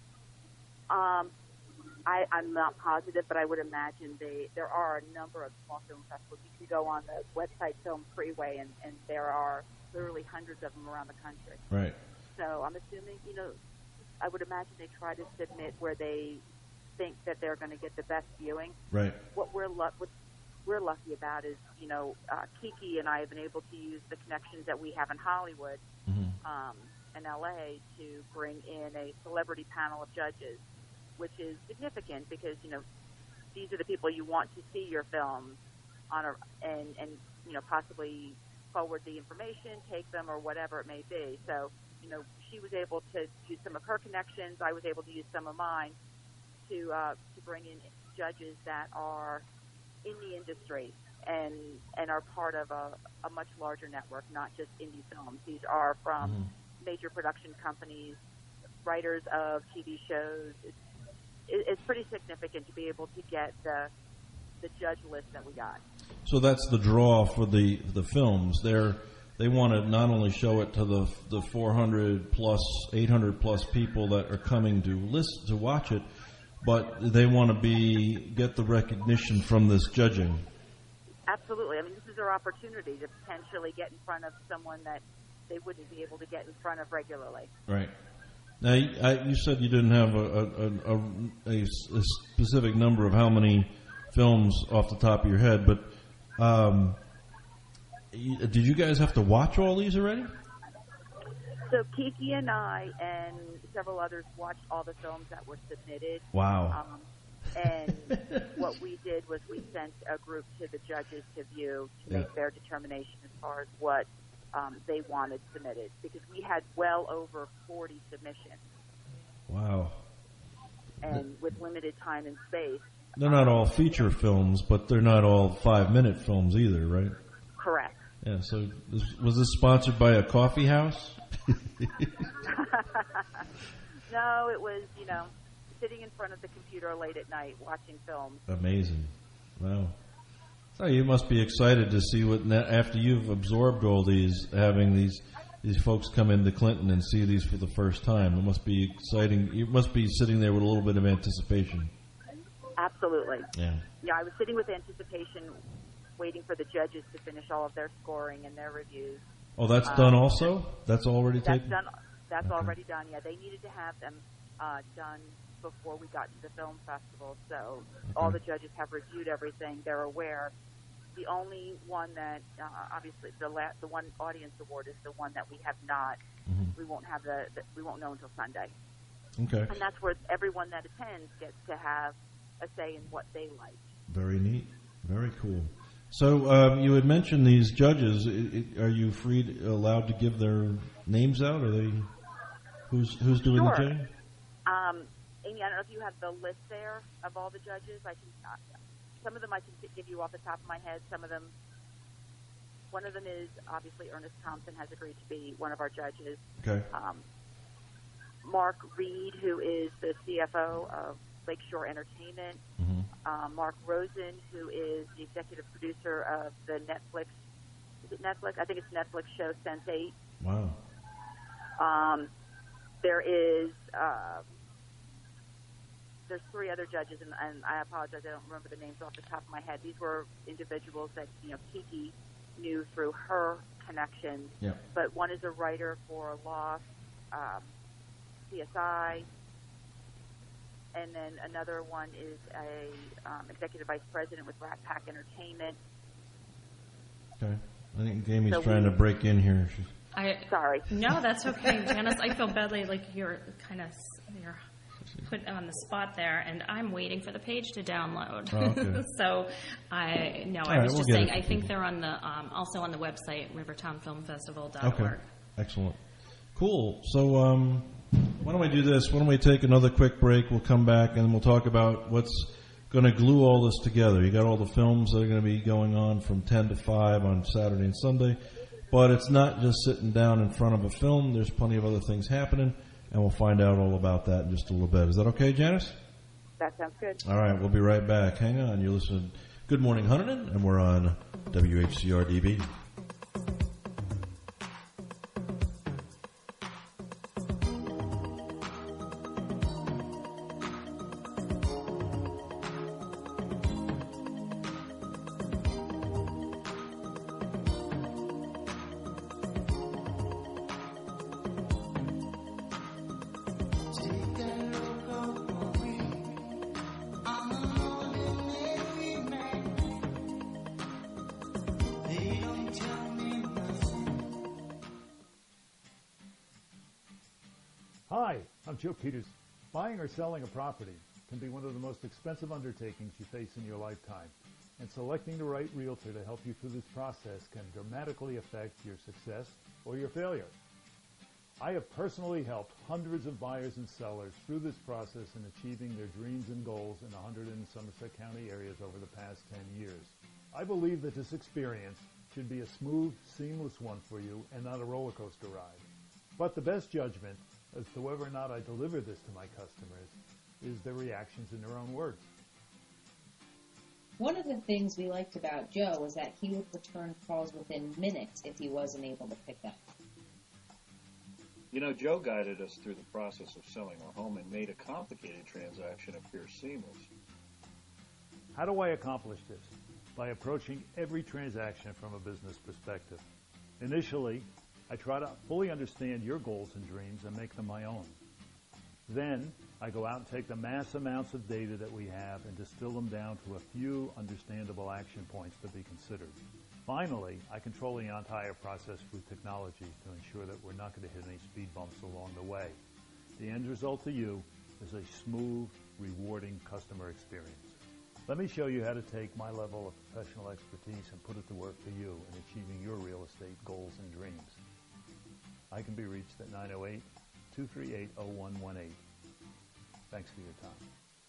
I'm not positive, but I would imagine there are a number of small film festivals. You can go on the website Film Freeway, and there are literally hundreds of them around the country. Right. So I'm assuming, I would imagine they try to submit where they think that they're going to get the best viewing. Right. What we're lucky about is, Kiki and I have been able to use the connections that we have in Hollywood and LA to bring in a celebrity panel of judges, which is significant because, these are the people you want to see your film on and possibly forward the information, take them, or whatever it may be. So, she was able to use some of her connections. I was able to use some of mine to bring in judges that are in the industry and are part of a much larger network, not just indie films. These are from major production companies, writers of TV shows. It's pretty significant to be able to get the judge list that we got. So that's the draw for the films. They want to not only show it to the 400 plus, 800 plus people that are coming to watch it, but they want to get the recognition from this judging. Absolutely. I mean, this is their opportunity to potentially get in front of someone that they wouldn't be able to get in front of regularly. Right. Now, you said you didn't have a specific number of how many films off the top of your head, but did you guys have to watch all these already? So Kiki and I and several others watched all the films that were submitted. Wow. And what we did was we sent a group to the judges to view to make their determination as far as what they wanted submitted, because we had well over 40 submissions. Wow. And with limited time and space. They're not all feature films, but they're not all 5-minute films either, right? Correct. Yeah, so was this sponsored by a coffee house? No, it was, sitting in front of the computer late at night watching films. Amazing. Wow. So you must be excited to see what, after you've absorbed all these, having these folks come into Clinton and see these for the first time. It must be exciting. You must be sitting there with a little bit of anticipation. Absolutely. Yeah. Yeah, I was sitting with anticipation, waiting for the judges to finish all of their scoring and their reviews. Oh, that's done also? That's already taken? Done. That's already done, yeah. They needed to have them done before we got to the film festival, so all the judges have reviewed everything. They're aware. The only one that, obviously, the one audience award is the one that we have not. We won't have we won't know until Sunday. Okay. And that's where everyone that attends gets to have a say in what they like. Very neat. Very cool. So you had mentioned these judges. Are you allowed to give their names out? Are they? Who's doing the judging? Amy, I don't know if you have the list there of all the judges. I can. Some of them I can give you off the top of my head. Some of them. One of them is obviously Ernest Thompson has agreed to be one of our judges. Okay. Mark Reed, who is the CFO of Lakeshore Entertainment. Mark Rosen, who is the executive producer of the Netflix. Is it Netflix? I think it's Netflix show Sense8. Wow. There is. There's 3 other judges, and I apologize, I don't remember the names off the top of my head. These were individuals that Kiki knew through her connections. Yeah. But one is a writer for Lost, CSI, and then another one is a executive vice president with Rat Pack Entertainment. Okay. I think Amy's trying to break in here. Sorry. No, that's okay, Janice. I feel badly, like you're put on the spot there, and I'm waiting for the page to download. Oh, okay. So, I was just saying, I think they're on the also on the website, rivertownfilmfestival.org. Okay, excellent. Cool. So, why don't we do this? Why don't we take another quick break? We'll come back, and we'll talk about what's going to glue all this together. You got all the films that are going to be going on from 10 to 5 on Saturday and Sunday, but it's not just sitting down in front of a film. There's plenty of other things happening. And we'll find out all about that in just a little bit. Is that okay, Janice? That sounds good. All right, we'll be right back. Hang on. You're listening to Good Morning Hunterdon, and we're on WHCR-DB. Hi, I'm Joe Peters. Buying or selling a property can be one of the most expensive undertakings you face in your lifetime. and selecting the right realtor to help you through this process can dramatically affect your success or your failure. I have personally helped hundreds of buyers and sellers through this process in achieving their dreams and goals in 100 and Somerset County areas over the past 10 years. I believe that this experience should be a smooth, seamless one for you and not a roller coaster ride. But the best judgment as to whether or not I deliver this to my customers is their reactions in their own words. One of the things we liked about Joe was that he would return calls within minutes if he wasn't able to pick up. You know, Joe guided us through the process of selling our home and made a complicated transaction appear seamless. How do I accomplish this? By approaching every transaction from a business perspective. Initially, I try to fully understand your goals and dreams and make them my own. Then, I go out and take the mass amounts of data that we have and distill them down to a few understandable action points to be considered. Finally, I control the entire process through technology to ensure that we're not going to hit any speed bumps along the way. The end result to you is a smooth, rewarding customer experience. Let me show you how to take my level of professional expertise and put it to work for you in achieving your real estate goals and dreams. I can be reached at 908-238-0118. Thanks for your time.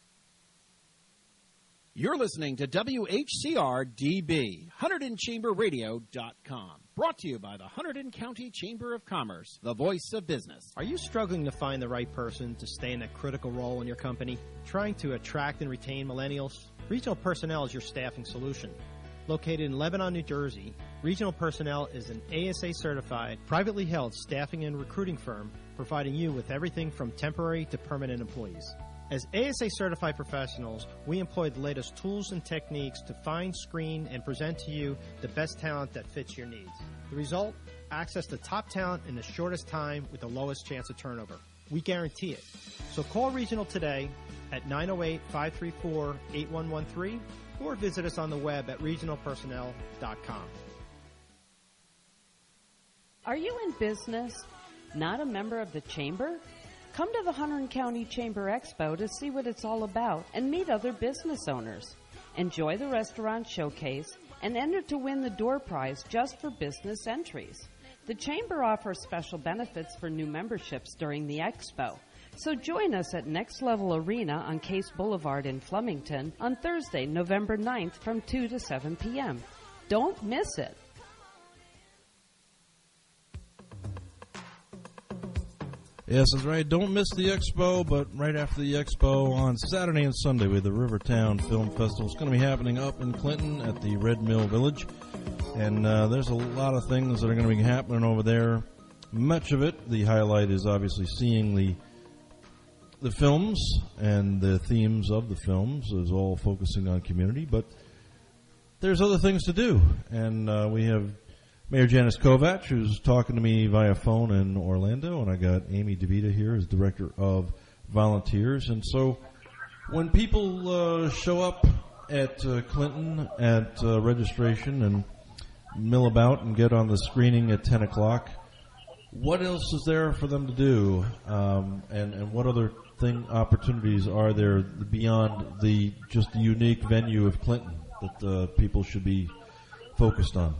You're listening to WHCR-DB, HunterdonChamberRadio.com. Brought to you by the Hunterdon County Chamber of Commerce, the voice of business. Are you struggling to find the right person to stay in that critical role in your company? Trying to attract and retain millennials? Regional Personnel is your staffing solution. Located in Lebanon, New Jersey, Regional Personnel is an ASA-certified, privately held staffing and recruiting firm providing you with everything from temporary to permanent employees. As ASA-certified professionals, we employ the latest tools and techniques to find, screen, and present to you the best talent that fits your needs. The result? Access to top talent in the shortest time with the lowest chance of turnover. We guarantee it. So call Regional today at 908-534-8113 or visit us on the web at regionalpersonnel.com. Are you in business? Not a member of the Chamber? Come to the Hunterdon County Chamber Expo to see what it's all about and meet other business owners. Enjoy the restaurant showcase and enter to win the door prize just for business entries. The Chamber offers special benefits for new memberships during the expo. So join us at Next Level Arena on Case Boulevard in Flemington on Thursday, November 9th from 2 to 7 p.m. Don't miss it. Yes, that's right. Don't miss the expo, but right after the expo on Saturday and Sunday with the Rivertown Film Festival. It's going to be happening up in Clinton at the Red Mill Village. And there's a lot of things that are going to be happening over there. Much of it, the highlight is obviously seeing the films and the themes of the films is all focusing on community. But there's other things to do. And we have Mayor Janice Kovac, who's talking to me via phone in Orlando, and I got Amy DeVita here as Director of Volunteers. And so when people show up at Clinton at registration and mill about and get on the screening at 10 o'clock, what else is there for them to do? And what other opportunities are there beyond just the unique venue of Clinton that people should be focused on?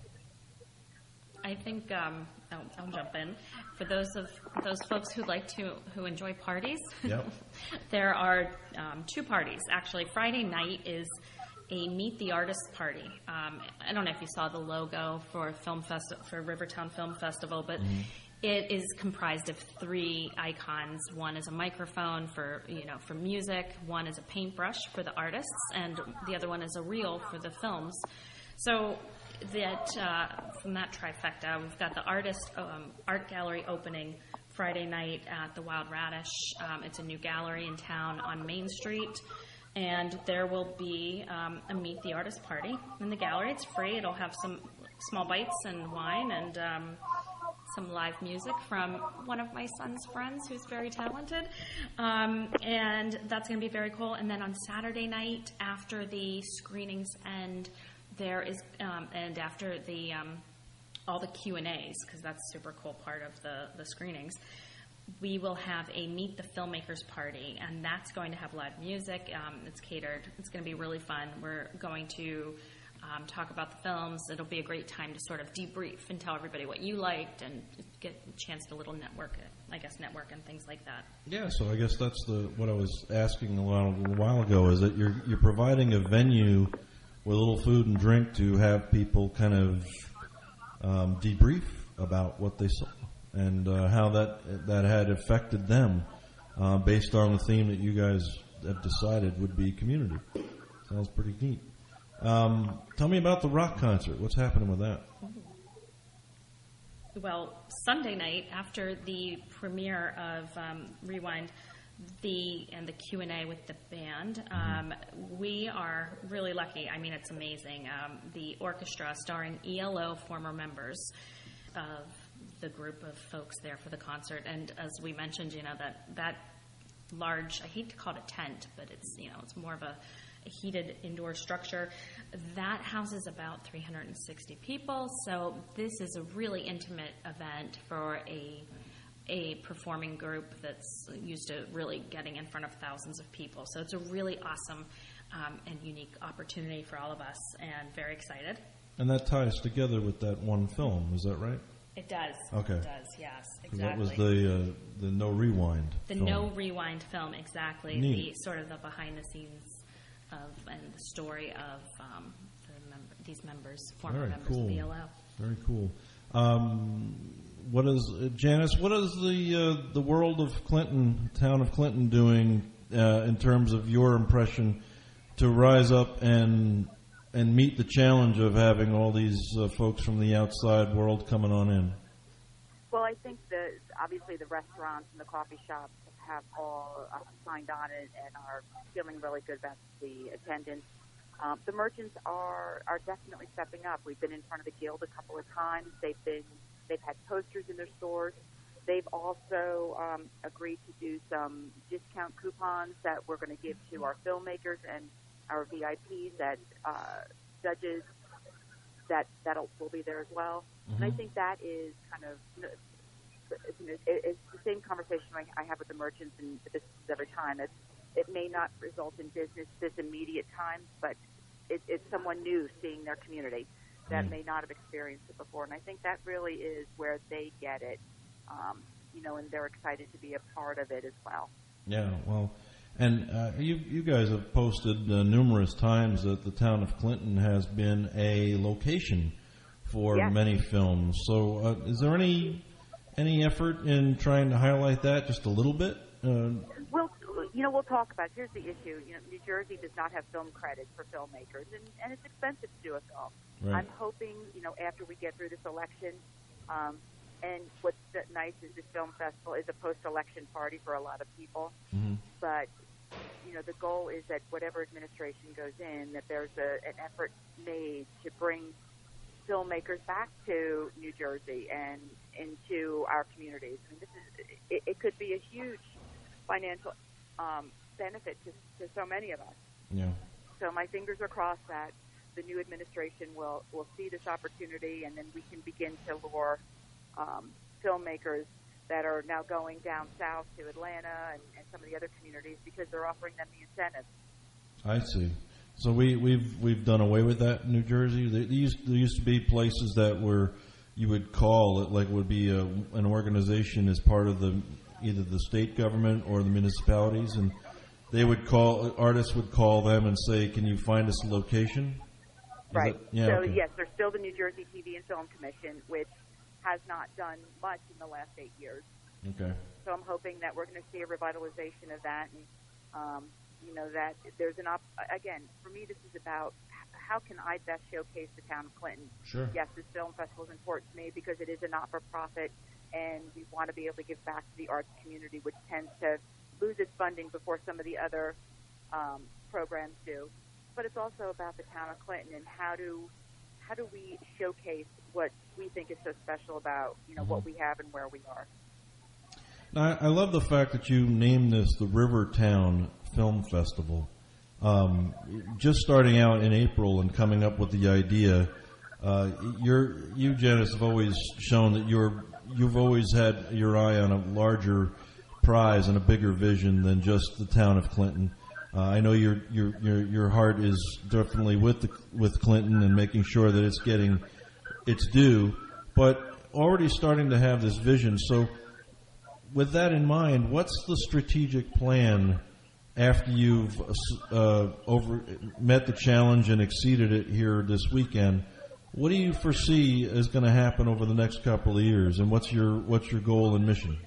I think I'll jump in. For those folks who enjoy parties, yep. There are two parties. Actually, Friday night is a Meet the Artists party. I don't know if you saw the logo for Rivertown Film Festival, but it is comprised of three icons. One is a microphone for music. One is a paintbrush for the artists, and the other one is a reel for the films. So from that trifecta, we've got the art gallery opening Friday night at the Wild Radish. It's a new gallery in town on Main Street, and there will be a Meet the Artist party in the gallery. It's free. It'll have some small bites and wine and some live music from one of my son's friends who's very talented, and that's going to be very cool. And then on Saturday night, after the screenings end, there is, and after the all the Q&As, because that's a super cool part of the screenings, we will have a Meet the Filmmakers party, and that's going to have live music. It's catered. It's going to be really fun. We're going to talk about the films. It'll be a great time to sort of debrief and tell everybody what you liked and get a chance to network and things like that. Yeah, so I guess that's what I was asking a while ago, is that you're providing a venue with a little food and drink to have people kind of debrief about what they saw and how that had affected them based on the theme that you guys have decided would be community. Sounds pretty neat. Tell me about the rock concert. What's happening with that? Well, Sunday night, after the premiere of Rewind, and the Q&A with the band, we are really lucky. I mean, it's amazing. The orchestra, starring ELO former members of the group of folks there for the concert, and as we mentioned, that large, I hate to call it a tent, but it's more of a heated indoor structure that houses about 360 people. So this is a really intimate event for a performing group that's used to really getting in front of thousands of people. So it's a really awesome and unique opportunity for all of us, and very excited. And that ties together with that one film, is that right? It does. Okay. It does, yes, exactly. That was the No Rewind film. No Rewind film, exactly. Neat. The sort of the behind the scenes and the story of these members, former members of the ELO. Very cool. Janice? What is the world of Clinton, town of Clinton, doing in terms of your impression to rise up and meet the challenge of having all these folks from the outside world coming on in? Well, I think obviously the restaurants and the coffee shops have all signed on and are feeling really good about the attendance. The merchants are definitely stepping up. We've been in front of the Guild a couple of times. They've had posters in their stores. They've also agreed to do some discount coupons that we're going to give to our filmmakers and our VIPs, that judges that will be there as well. And I think that is kind of it's the same conversation I have with the merchants and the businesses every time. It may not result in business this immediate time, but it's someone new seeing their community that may not have experienced it before. And I think that really is where they get it, and they're excited to be a part of it as well. Yeah, well, and you guys have posted numerous times that the town of Clinton has been a location for many films. So is there any effort in trying to highlight that just a little bit? We'll talk about it. Here's the issue. New Jersey does not have film credits for filmmakers, and it's expensive to do a film. Right. I'm hoping, after we get through this election, and what's nice is this film festival is a post-election party for a lot of people. Mm-hmm. But, the goal is that whatever administration goes in, that there's an effort made to bring filmmakers back to New Jersey and into our communities. I mean, it could be a huge financial benefit to so many of us. Yeah. So my fingers are crossed that the new administration will see this opportunity, and then we can begin to lure filmmakers that are now going down south to Atlanta and some of the other communities, because they're offering them the incentives. I see. So we've done away with that in New Jersey. There used to be places that you would call it, like would be an organization as part of either the state government or the municipalities, and artists would call them and say, "Can you find us a location?" Right. Yeah. So okay. Yes, there's still the New Jersey TV and Film Commission, which has not done much in the last 8 years. Okay. So I'm hoping that we're going to see a revitalization of that, and that there's again, for me, this is about how can I best showcase the town of Clinton. Sure. Yes, this film festival is important to me because it is a not-for-profit, and we want to be able to give back to the arts community, which tends to lose its funding before some of the other programs do. But it's also about the town of Clinton and how do we showcase what we think is so special about what we have and where we are. Now, I love the fact that you named this the Rivertown Film Festival. Just starting out in April and coming up with the idea, You, Janice, have always shown that you've always had your eye on a larger prize and a bigger vision than just the town of Clinton. I know your heart is definitely with Clinton and making sure that it's getting its due, but already starting to have this vision. So, with that in mind, what's the strategic plan after you've met the challenge and exceeded it here this weekend? What do you foresee is going to happen over the next couple of years, and what's your goal and mission?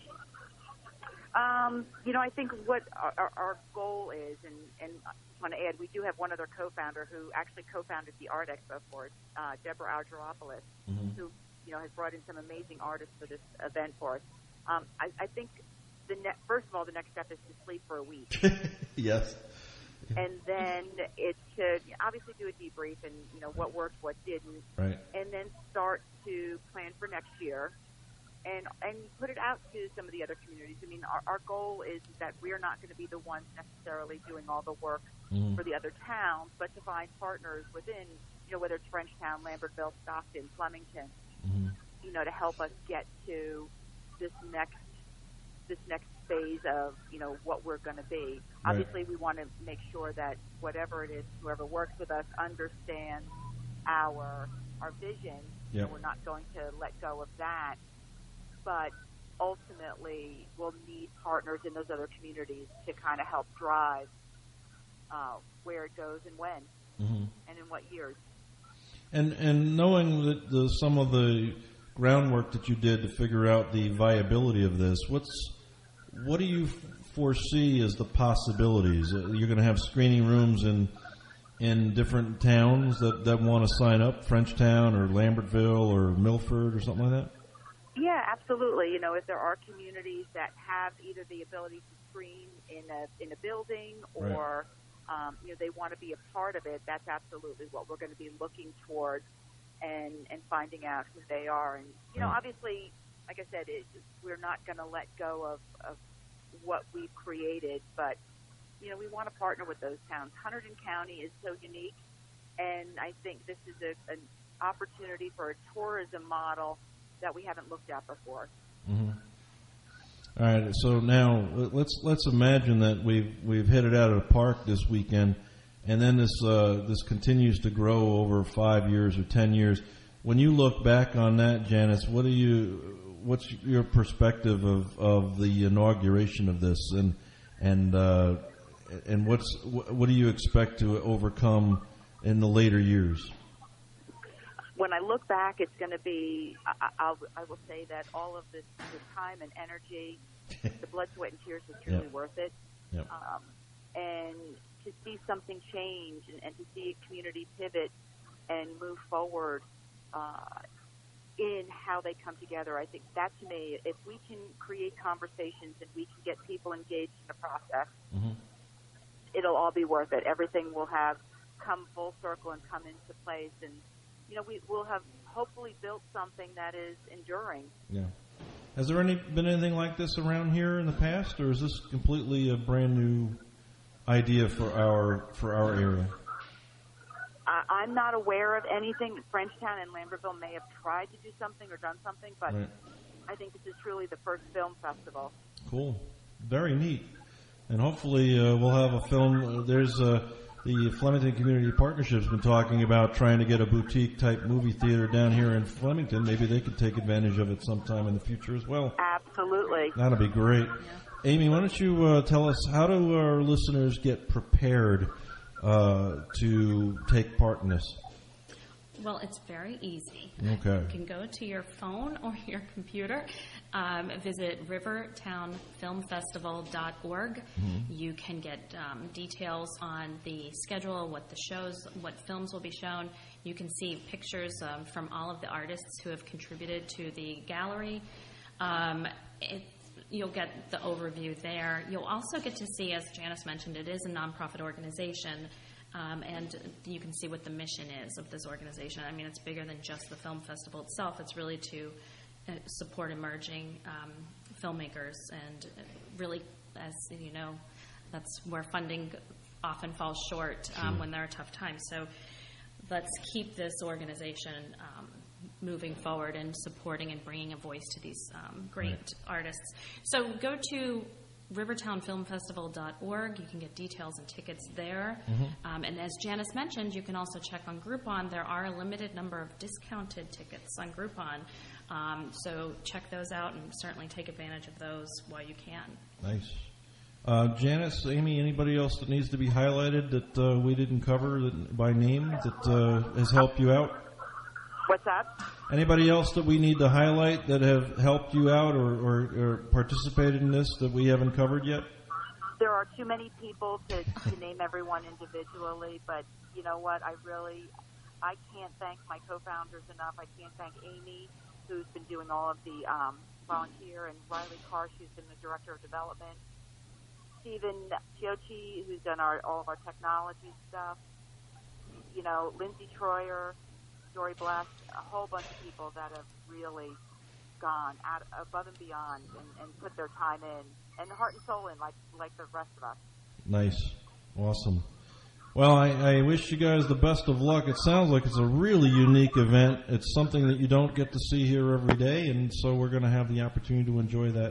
I think what our goal is, and I just want to add, we do have one other co-founder who actually co-founded the Art Expo for us, Deborah Aldrouopoulos, who has brought in some amazing artists for this event for us. I think first of all, the next step is to sleep for a week. Yes. And then it's to obviously do a debrief and, what worked, what didn't. Right. And then start to plan for next year and put it out to some of the other communities. I mean, our goal is that we're not going to be the ones necessarily doing all the work for the other towns, but to find partners within, whether it's Frenchtown, Lambertville, Stockton, Flemington, to help us get to this next phase of, what we're going to be. Right. Obviously, we want to make sure that whatever it is, whoever works with us understands our vision. Yep. We're not going to let go of that. But ultimately, we'll need partners in those other communities to kind of help drive where it goes and when, and in what years. And knowing that some of the groundwork that you did to figure out the viability of this, what do you foresee as the possibilities? You're going to have screening rooms in different towns that want to sign up, Frenchtown or Lambertville or Milford or something like that? Yeah, absolutely. If there are communities that have either the ability to screen in a building or they want to be a part of it, that's absolutely what we're going to be looking towards and finding out who they are. And obviously, like I said, we're not going to let go of what we've created, but we want to partner with those towns. Hunterdon County is so unique, and I think this is an opportunity for a tourism model that we haven't looked at before. Mm-hmm. All right, so now let's imagine that we've hit it out of the park this weekend, and then this continues to grow over 5 years or 10 years. When you look back on that, Janice, what's your perspective of the inauguration of this, and what do you expect to overcome in the later years? When I look back, it's going to be, I will say that all of this time and energy, the blood, sweat, and tears was truly worth it. Yep. And to see something change and to see a community pivot and move forward in how they come together, I think that, to me, if we can create conversations and we can get people engaged in the process, it'll all be worth it. Everything will have come full circle and come into place, and we will have hopefully built something that is enduring. Yeah. Has there been anything like this around here in the past, or is this completely a brand new idea for our area? I'm not aware of anything. Frenchtown and Lambertville may have tried to do something or done something, but I think this is truly the first film festival. Cool. Very neat. And hopefully we'll have a film. There's the Flemington Community Partnership's been talking about trying to get a boutique-type movie theater down here in Flemington. Maybe they could take advantage of it sometime in the future as well. Absolutely. That'll be great. Yeah. Amy, why don't you tell us, how do our listeners get prepared to take part in this? Well, it's very easy. Okay. You can go to your phone or your computer, visit rivertownfilmfestival.org. You can get details on the schedule, what films will be shown. You can see pictures from all of the artists who have contributed to the gallery. You'll get the overview there. You'll also get to see, as Janice mentioned, it is a nonprofit organization. And you can see what the mission is of this organization. I mean, it's bigger than just the film festival itself. It's really to support emerging filmmakers, and really, as you know, that's where funding often falls short when there are tough times. So let's keep this organization moving forward and supporting and bringing a voice to these great artists. So go to rivertownfilmfestival.org. You can get details and tickets there. And as Janice mentioned, you can also check on Groupon. There are a limited number of discounted tickets on Groupon. So check those out and certainly take advantage of those while you can. Nice. Janice, Amy, anybody else that needs to be highlighted that we didn't cover by name that has helped you out? What's that? Anybody else that we need to highlight that have helped you out or participated in this that we haven't covered yet? There are too many people to name everyone individually, but you know what? I can't thank my co-founders enough. I can't thank Amy, who's been doing all of the volunteer, and Riley Karsh, who's been the director of development. Stephen Chiochi, who's done all of our technology stuff. You know, Lindsay Troyer, Dory Blast, a whole bunch of people that have really gone out above and beyond and put their time in and heart and soul in like the rest of us. Nice. Awesome. Well, I wish you guys the best of luck. It sounds like it's a really unique event. It's something that you don't get to see here every day, and so we're going to have the opportunity to enjoy that